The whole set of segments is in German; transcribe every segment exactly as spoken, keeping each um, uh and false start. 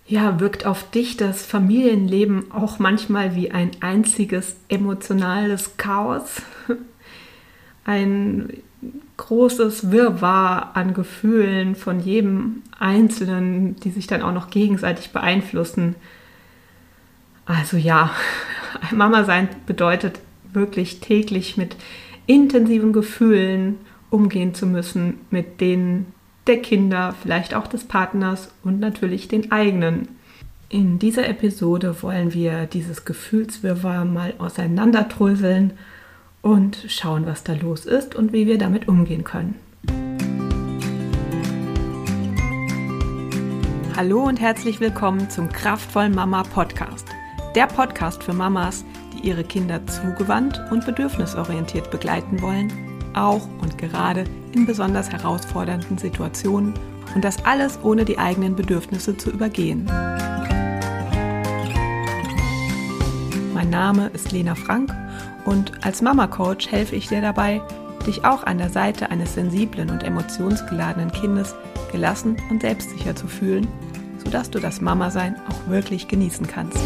Ja, wirkt auf dich das Familienleben auch manchmal wie ein einziges emotionales Chaos? Ein großes Wirrwarr an Gefühlen von jedem Einzelnen, die sich dann auch noch gegenseitig beeinflussen. Also ja, Mama sein bedeutet wirklich täglich mit intensiven Gefühlen umgehen zu müssen, mit denen der Kinder, vielleicht auch des Partners und natürlich den eigenen. In dieser Episode wollen wir dieses Gefühlswirrwarr mal auseinanderdröseln und schauen, was da los ist und wie wir damit umgehen können. Hallo und herzlich willkommen zum Kraftvoll Mama Podcast. Der Podcast für Mamas, die ihre Kinder zugewandt und bedürfnisorientiert begleiten wollen, auch und gerade in besonders herausfordernden Situationen, und das alles ohne die eigenen Bedürfnisse zu übergehen. Mein Name ist Lena Frank und als Mama-Coach helfe ich dir dabei, dich auch an der Seite eines sensiblen und emotionsgeladenen Kindes gelassen und selbstsicher zu fühlen, sodass du das Mama-Sein auch wirklich genießen kannst.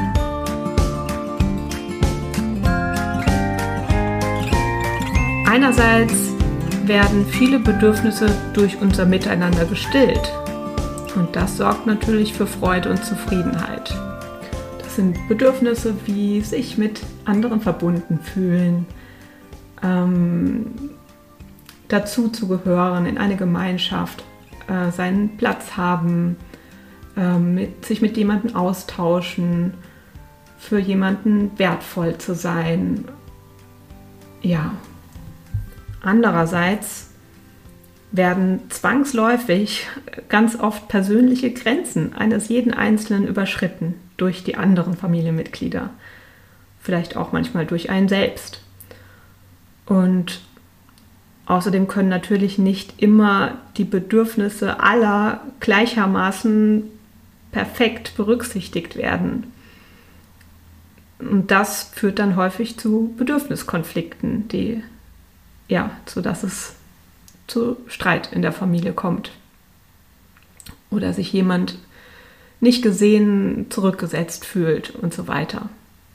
Einerseits werden viele Bedürfnisse durch unser Miteinander gestillt und das sorgt natürlich für Freude und Zufriedenheit. Das sind Bedürfnisse wie sich mit anderen verbunden fühlen, ähm, dazu zu gehören, in eine Gemeinschaft, äh, seinen Platz haben, äh, mit, sich mit jemandem austauschen, für jemanden wertvoll zu sein. Ja. Andererseits werden zwangsläufig ganz oft persönliche Grenzen eines jeden Einzelnen überschritten durch die anderen Familienmitglieder. Vielleicht auch manchmal durch einen selbst. Und außerdem können natürlich nicht immer die Bedürfnisse aller gleichermaßen perfekt berücksichtigt werden. Und das führt dann häufig zu Bedürfniskonflikten, die Ja, sodass es zu Streit in der Familie kommt. Oder sich jemand nicht gesehen, zurückgesetzt fühlt und so weiter.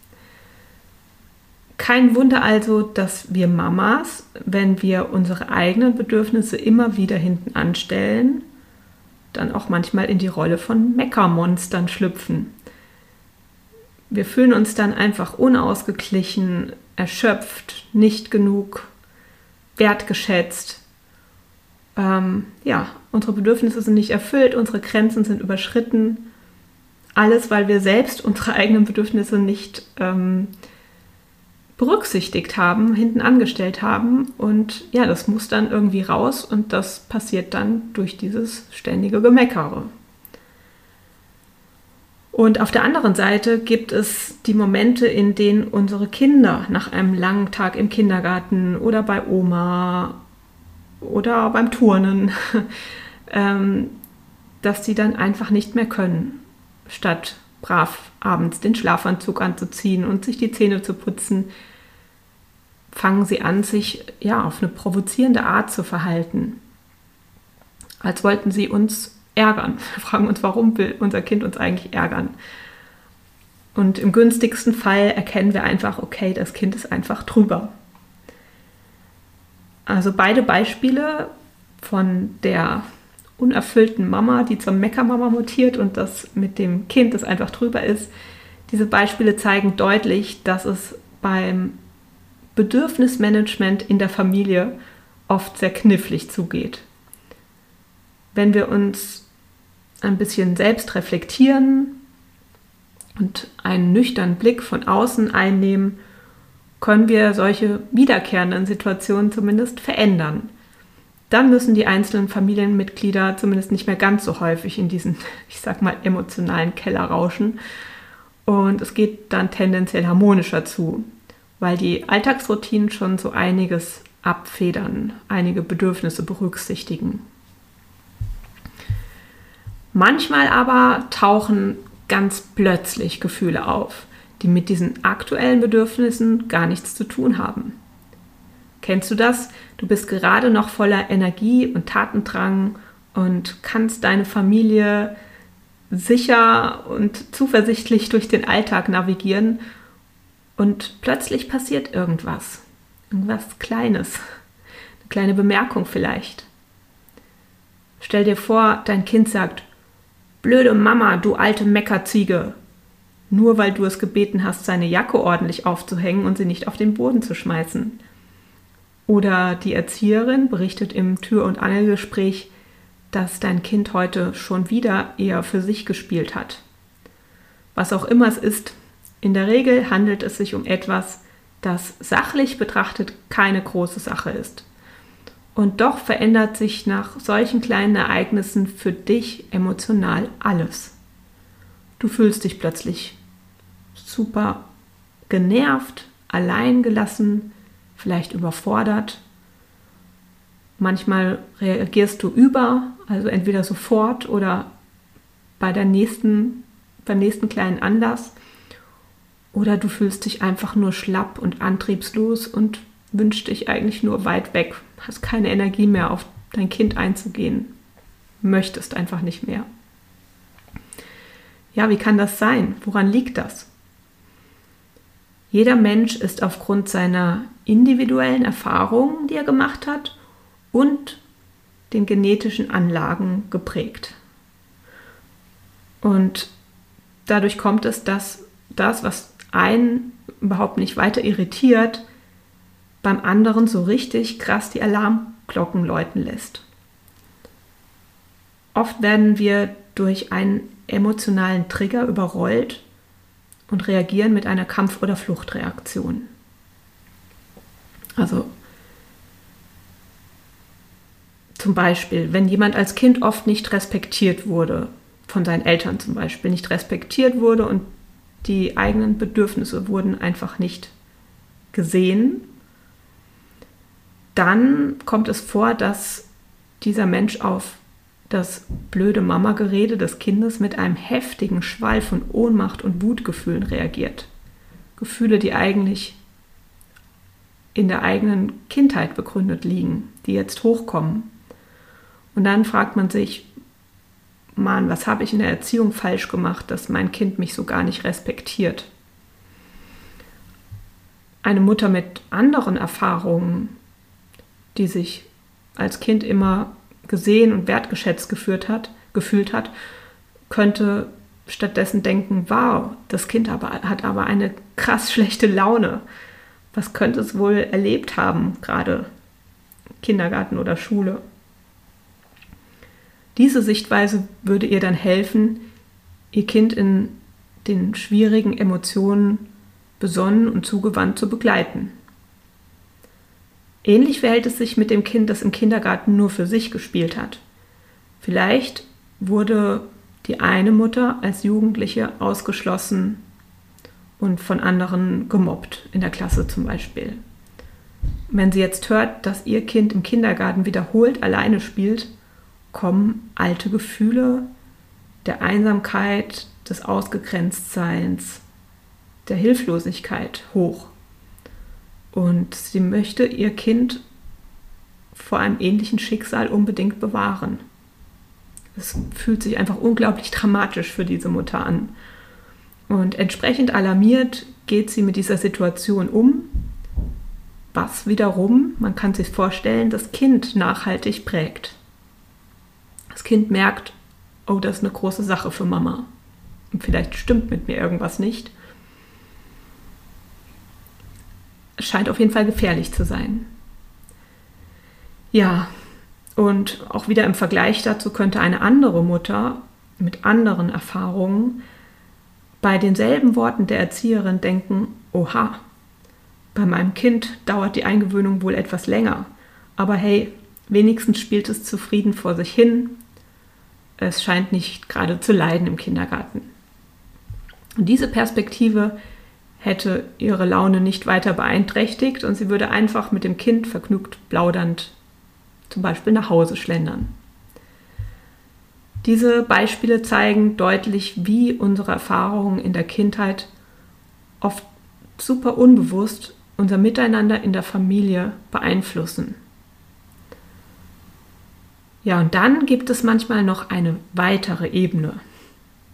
Kein Wunder also, dass wir Mamas, wenn wir unsere eigenen Bedürfnisse immer wieder hinten anstellen, dann auch manchmal in die Rolle von Meckermonstern schlüpfen. Wir fühlen uns dann einfach unausgeglichen, erschöpft, nicht genug wertgeschätzt. Ähm, ja, unsere Bedürfnisse sind nicht erfüllt, unsere Grenzen sind überschritten. Alles, weil wir selbst unsere eigenen Bedürfnisse nicht ähm, berücksichtigt haben, hinten angestellt haben. Und ja, das muss dann irgendwie raus und das passiert dann durch dieses ständige Gemeckere. Und auf der anderen Seite gibt es die Momente, in denen unsere Kinder nach einem langen Tag im Kindergarten oder bei Oma oder beim Turnen, ähm, dass sie dann einfach nicht mehr können, statt brav abends den Schlafanzug anzuziehen und sich die Zähne zu putzen, fangen sie an, sich ja auf eine provozierende Art zu verhalten, als wollten sie uns ärgern. Wir fragen uns, warum will unser Kind uns eigentlich ärgern? Und im günstigsten Fall erkennen wir einfach, okay, das Kind ist einfach drüber. Also beide Beispiele von der unerfüllten Mama, die zur Meckermama mutiert und das mit dem Kind, das einfach drüber ist, diese Beispiele zeigen deutlich, dass es beim Bedürfnismanagement in der Familie oft sehr knifflig zugeht. Wenn wir uns ein bisschen selbst reflektieren und einen nüchternen Blick von außen einnehmen, können wir solche wiederkehrenden Situationen zumindest verändern. Dann müssen die einzelnen Familienmitglieder zumindest nicht mehr ganz so häufig in diesen, ich sag mal, emotionalen Keller rauschen. Und es geht dann tendenziell harmonischer zu, weil die Alltagsroutinen schon so einiges abfedern, einige Bedürfnisse berücksichtigen. Manchmal aber tauchen ganz plötzlich Gefühle auf, die mit diesen aktuellen Bedürfnissen gar nichts zu tun haben. Kennst du das? Du bist gerade noch voller Energie und Tatendrang und kannst deine Familie sicher und zuversichtlich durch den Alltag navigieren und plötzlich passiert irgendwas. Irgendwas Kleines. Eine kleine Bemerkung vielleicht. Stell dir vor, dein Kind sagt: Blöde Mama, du alte Meckerziege. Nur weil du es gebeten hast, seine Jacke ordentlich aufzuhängen und sie nicht auf den Boden zu schmeißen. Oder die Erzieherin berichtet im Tür- und Angelgespräch, dass dein Kind heute schon wieder eher für sich gespielt hat. Was auch immer es ist, in der Regel handelt es sich um etwas, das sachlich betrachtet keine große Sache ist. Und doch verändert sich nach solchen kleinen Ereignissen für dich emotional alles. Du fühlst dich plötzlich super genervt, alleingelassen, vielleicht überfordert. Manchmal reagierst du über, also entweder sofort oder bei der nächsten, beim nächsten kleinen Anlass. Oder du fühlst dich einfach nur schlapp und antriebslos und wünschst dich eigentlich nur weit weg. Hast keine Energie mehr, auf dein Kind einzugehen. Möchtest einfach nicht mehr. Ja, wie kann das sein? Woran liegt das? Jeder Mensch ist aufgrund seiner individuellen Erfahrungen, die er gemacht hat, und den genetischen Anlagen geprägt. Und dadurch kommt es, dass das, was einen überhaupt nicht weiter irritiert, beim anderen so richtig krass die Alarmglocken läuten lässt. Oft werden wir durch einen emotionalen Trigger überrollt und reagieren mit einer Kampf- oder Fluchtreaktion. Also zum Beispiel, wenn jemand als Kind oft nicht respektiert wurde, von seinen Eltern zum Beispiel nicht respektiert wurde und die eigenen Bedürfnisse wurden einfach nicht gesehen, dann kommt es vor, dass dieser Mensch auf das blöde Mama-Gerede des Kindes mit einem heftigen Schwall von Ohnmacht und Wutgefühlen reagiert. Gefühle, die eigentlich in der eigenen Kindheit begründet liegen, die jetzt hochkommen. Und dann fragt man sich, Mann, was habe ich in der Erziehung falsch gemacht, dass mein Kind mich so gar nicht respektiert? Eine Mutter mit anderen Erfahrungen, die sich als Kind immer gesehen und wertgeschätzt gefühlt hat, gefühlt hat, könnte stattdessen denken, wow, das Kind aber, hat aber eine krass schlechte Laune. Was könnte es wohl erlebt haben, gerade Kindergarten oder Schule? Diese Sichtweise würde ihr dann helfen, ihr Kind in den schwierigen Emotionen besonnen und zugewandt zu begleiten. Ähnlich verhält es sich mit dem Kind, das im Kindergarten nur für sich gespielt hat. Vielleicht wurde die eine Mutter als Jugendliche ausgeschlossen und von anderen gemobbt, in der Klasse zum Beispiel. Wenn sie jetzt hört, dass ihr Kind im Kindergarten wiederholt alleine spielt, kommen alte Gefühle der Einsamkeit, des Ausgegrenztseins, der Hilflosigkeit hoch. Und sie möchte ihr Kind vor einem ähnlichen Schicksal unbedingt bewahren. Es fühlt sich einfach unglaublich dramatisch für diese Mutter an. Und entsprechend alarmiert geht sie mit dieser Situation um, was wiederum, man kann sich vorstellen, das Kind nachhaltig prägt. Das Kind merkt, oh, das ist eine große Sache für Mama. Und vielleicht stimmt mit mir irgendwas nicht. Es scheint auf jeden Fall gefährlich zu sein. Ja, und auch wieder im Vergleich dazu könnte eine andere Mutter mit anderen Erfahrungen bei denselben Worten der Erzieherin denken, oha, bei meinem Kind dauert die Eingewöhnung wohl etwas länger, aber hey, wenigstens spielt es zufrieden vor sich hin. Es scheint nicht gerade zu leiden im Kindergarten. Und diese Perspektive hätte ihre Laune nicht weiter beeinträchtigt und sie würde einfach mit dem Kind vergnügt plaudernd zum Beispiel nach Hause schlendern. Diese Beispiele zeigen deutlich, wie unsere Erfahrungen in der Kindheit oft super unbewusst unser Miteinander in der Familie beeinflussen. Ja, und dann gibt es manchmal noch eine weitere Ebene.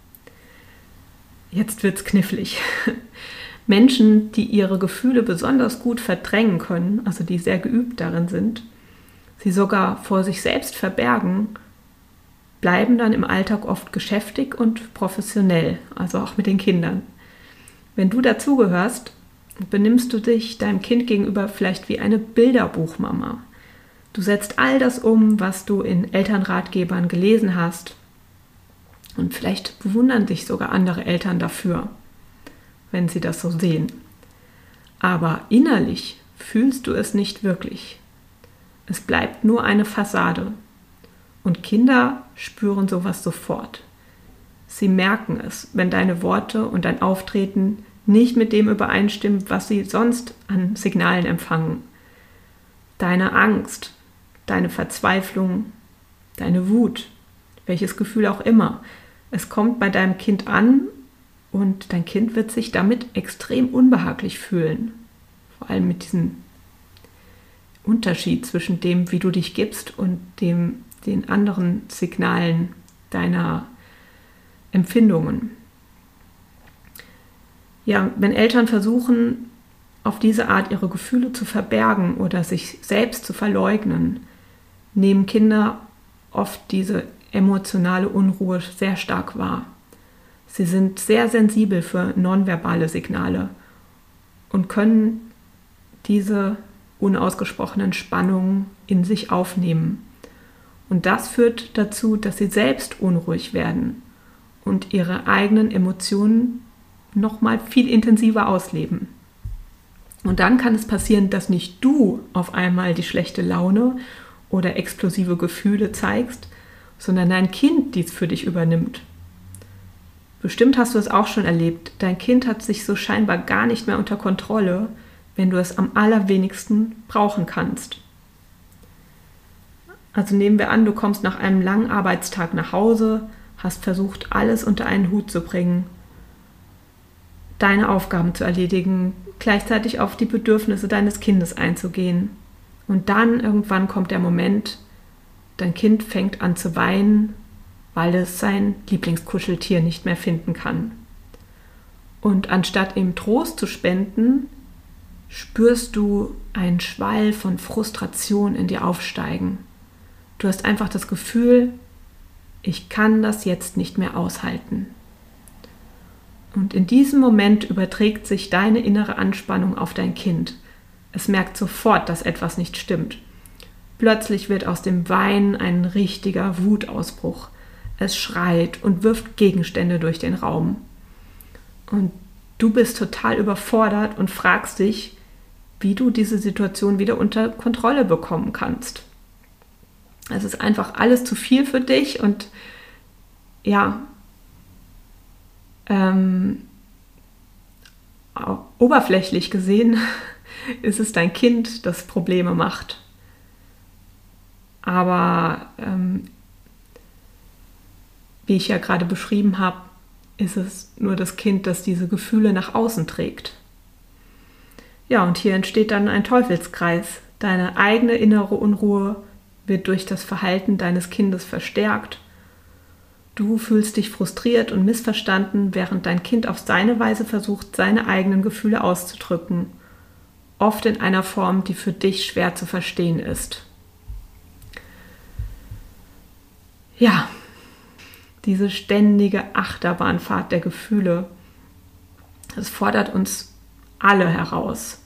jetzt wird's knifflig. Menschen, die ihre Gefühle besonders gut verdrängen können, also die sehr geübt darin sind, sie sogar vor sich selbst verbergen, bleiben dann im Alltag oft geschäftig und professionell, also auch mit den Kindern. Wenn du dazugehörst, benimmst du dich deinem Kind gegenüber vielleicht wie eine Bilderbuchmama. Du setzt all das um, was du in Elternratgebern gelesen hast. Und vielleicht bewundern dich sogar andere Eltern dafür, wenn sie das so sehen. Aber innerlich fühlst du es nicht wirklich. Es bleibt nur eine Fassade. Und Kinder spüren sowas sofort. Sie merken es, wenn deine Worte und dein Auftreten nicht mit dem übereinstimmen, was sie sonst an Signalen empfangen. Deine Angst, deine Verzweiflung, deine Wut, welches Gefühl auch immer. Es kommt bei deinem Kind an und dein Kind wird sich damit extrem unbehaglich fühlen. Vor allem mit diesem Unterschied zwischen dem, wie du dich gibst und dem, den anderen Signalen deiner Empfindungen. Ja, wenn Eltern versuchen, auf diese Art ihre Gefühle zu verbergen oder sich selbst zu verleugnen, nehmen Kinder oft diese emotionale Unruhe sehr stark wahr. Sie sind sehr sensibel für nonverbale Signale und können diese unausgesprochenen Spannungen in sich aufnehmen. Und das führt dazu, dass sie selbst unruhig werden und ihre eigenen Emotionen noch mal viel intensiver ausleben. Und dann kann es passieren, dass nicht du auf einmal die schlechte Laune oder explosive Gefühle zeigst, sondern dein Kind dies für dich übernimmt. Bestimmt hast du es auch schon erlebt. Dein Kind hat sich so scheinbar gar nicht mehr unter Kontrolle, wenn du es am allerwenigsten brauchen kannst. Also nehmen wir an, du kommst nach einem langen Arbeitstag nach Hause, hast versucht, alles unter einen Hut zu bringen, deine Aufgaben zu erledigen, gleichzeitig auf die Bedürfnisse deines Kindes einzugehen. Und dann irgendwann kommt der Moment, dein Kind fängt an zu weinen, weil es sein Lieblingskuscheltier nicht mehr finden kann. Und anstatt ihm Trost zu spenden, spürst du einen Schwall von Frustration in dir aufsteigen. Du hast einfach das Gefühl, ich kann das jetzt nicht mehr aushalten. Und in diesem Moment überträgt sich deine innere Anspannung auf dein Kind. Es merkt sofort, dass etwas nicht stimmt. Plötzlich wird aus dem Weinen ein richtiger Wutausbruch. Es schreit und wirft Gegenstände durch den Raum. Und du bist total überfordert und fragst dich, wie du diese Situation wieder unter Kontrolle bekommen kannst. Es ist einfach alles zu viel für dich und ja, ähm, oberflächlich gesehen ist es dein Kind, das Probleme macht. Aber ähm, wie ich ja gerade beschrieben habe, ist es nur das Kind, das diese Gefühle nach außen trägt. Ja, und hier entsteht dann ein Teufelskreis. Deine eigene innere Unruhe wird durch das Verhalten deines Kindes verstärkt. Du fühlst dich frustriert und missverstanden, während dein Kind auf seine Weise versucht, seine eigenen Gefühle auszudrücken. Oft in einer Form, die für dich schwer zu verstehen ist. Ja, diese ständige Achterbahnfahrt der Gefühle, das fordert uns alle heraus.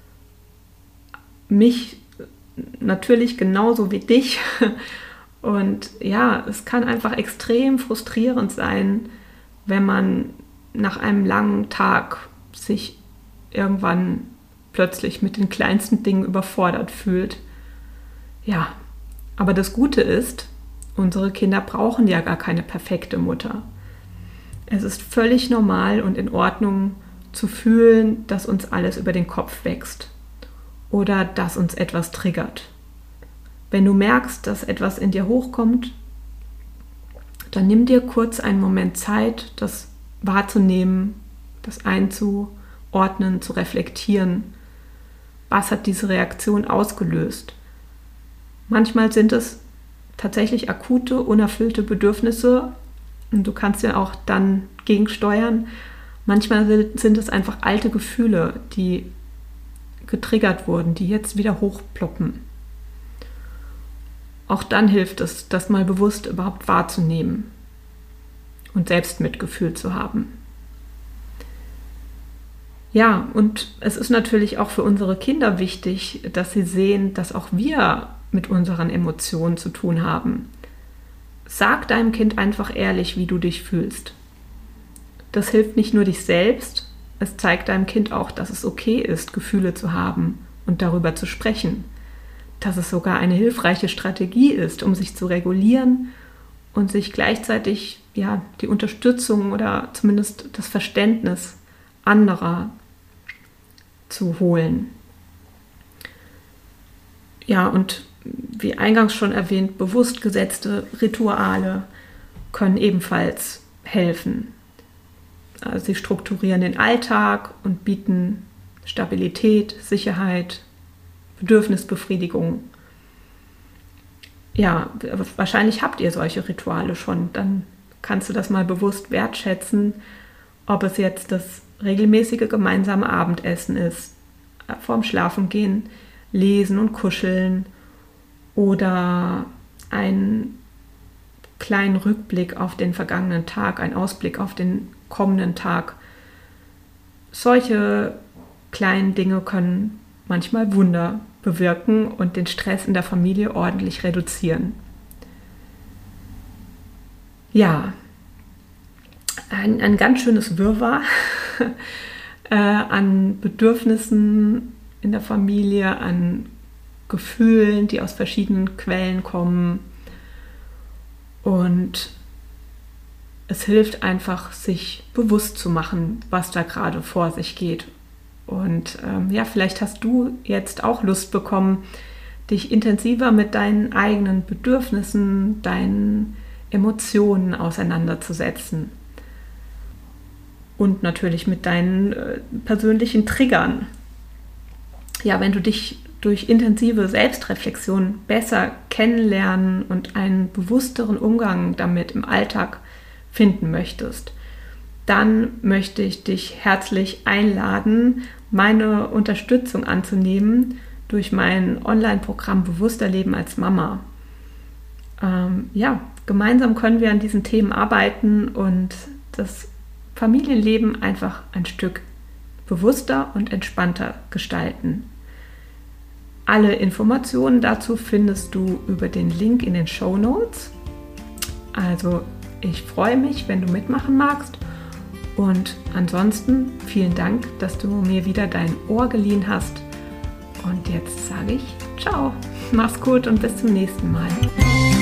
Mich natürlich genauso wie dich. Und ja, es kann einfach extrem frustrierend sein, wenn man nach einem langen Tag sich irgendwann plötzlich mit den kleinsten Dingen überfordert fühlt. Ja, aber das Gute ist, unsere Kinder brauchen ja gar keine perfekte Mutter. Es ist völlig normal und in Ordnung zu fühlen, dass uns alles über den Kopf wächst oder dass uns etwas triggert. Wenn du merkst, dass etwas in dir hochkommt, dann nimm dir kurz einen Moment Zeit, das wahrzunehmen, das einzuordnen, zu reflektieren. Was hat diese Reaktion ausgelöst? Manchmal sind es tatsächlich akute, unerfüllte Bedürfnisse und du kannst ja auch dann gegensteuern. Manchmal sind es einfach alte Gefühle, die getriggert wurden, die jetzt wieder hochploppen. Auch dann hilft es, das mal bewusst überhaupt wahrzunehmen und Selbstmitgefühl zu haben. Ja, und es ist natürlich auch für unsere Kinder wichtig, dass sie sehen, dass auch wir mit unseren Emotionen zu tun haben. Sag deinem Kind einfach ehrlich, wie du dich fühlst. Das hilft nicht nur dich selbst, es zeigt deinem Kind auch, dass es okay ist, Gefühle zu haben und darüber zu sprechen. Dass es sogar eine hilfreiche Strategie ist, um sich zu regulieren und sich gleichzeitig ja, die Unterstützung oder zumindest das Verständnis anderer zu holen. Ja, und wie eingangs schon erwähnt, bewusst gesetzte Rituale können ebenfalls helfen. Also sie strukturieren den Alltag und bieten Stabilität, Sicherheit, Bedürfnisbefriedigung. Ja, wahrscheinlich habt ihr solche Rituale schon. Dann kannst du das mal bewusst wertschätzen, ob es jetzt das regelmäßige gemeinsame Abendessen ist, vorm Schlafengehen lesen und kuscheln oder einen kleinen Rückblick auf den vergangenen Tag, ein Ausblick auf den kommenden Tag. Solche kleinen Dinge können manchmal Wunder bewirken und den Stress in der Familie ordentlich reduzieren. Ja, ein, ein ganz schönes Wirrwarr äh, an Bedürfnissen in der Familie, an Gefühlen, die aus verschiedenen Quellen kommen. Und es hilft einfach, sich bewusst zu machen, was da gerade vor sich geht. Und ähm, ja, vielleicht hast du jetzt auch Lust bekommen, dich intensiver mit deinen eigenen Bedürfnissen, deinen Emotionen auseinanderzusetzen. Und natürlich mit deinen äh, persönlichen Triggern. Ja, wenn du dich durch intensive Selbstreflexion besser kennenlernen und einen bewussteren Umgang damit im Alltag finden möchtest, dann möchte ich dich herzlich einladen, meine Unterstützung anzunehmen durch mein Online-Programm Bewusster Leben als Mama. Ähm, ja, gemeinsam können wir an diesen Themen arbeiten und das Familienleben einfach ein Stück bewusster und entspannter gestalten. Alle Informationen dazu findest du über den Link in den Shownotes. Also ich freue mich, wenn du mitmachen magst. Und ansonsten vielen Dank, dass du mir wieder dein Ohr geliehen hast. Und jetzt sage ich ciao, mach's gut und bis zum nächsten Mal.